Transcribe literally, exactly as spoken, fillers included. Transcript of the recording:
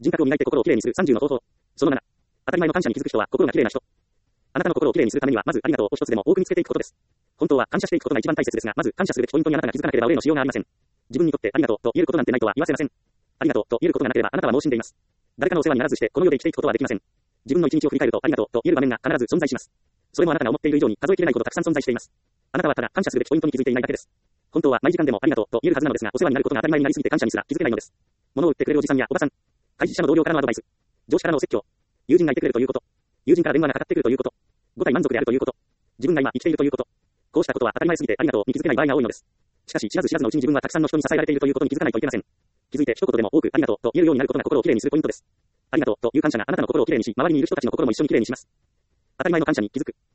人格を磨いて心をきれいにするさんじゅうの方法。そのなな。当たり前の感謝に気づく人は心がきれいな人。あなたの心をきれいにするためには、まずありがとうを一つでも多く見つけていくことです。本当は感謝していくことが一番大切ですが、まず感謝するべきポイントにあなたが気づかなければお礼のしようがありません。自分にとってありがとうと言えることなんてないとは言わせません。ありがとうと言えることがなければあなたはもう死んでいます。誰かのお世話にならずしてこの世で生きていくことはできません。自分の一日を振り返るとありがとうと言える場面が必ず存在します。それもあなたが思っている以上に数えきれないほどたくさん存在しています。あなたはただ感謝するべきポイントに気づいていないだけです。本当は毎時間でもありがとうと言えるはずなのですが、お世話になることが当たり前になりすぎて感謝にすら気づけないのです。物を売ってくれるおじさんやおばさん、会社の同僚からのアドバイス、上司からのお説教、友人がいてくれるということ、友人から電話がかかってくるということ、五体満足であるということ、自分が今生きているということ、こうしたことは当たり前すぎてありがとうに気づけない場合が多いのです。しかし知らず知らずのうちに自分はたくさんの人に支えられているということに気づかないといけません。気づいて一言でも多くありがとうと言えるようになることが心をきれいにするポイントです。ありがとうという感謝があなたの心をきれいにし、周りにいる人たちの心も一緒にきれいにします。当たり前の感謝に気づく。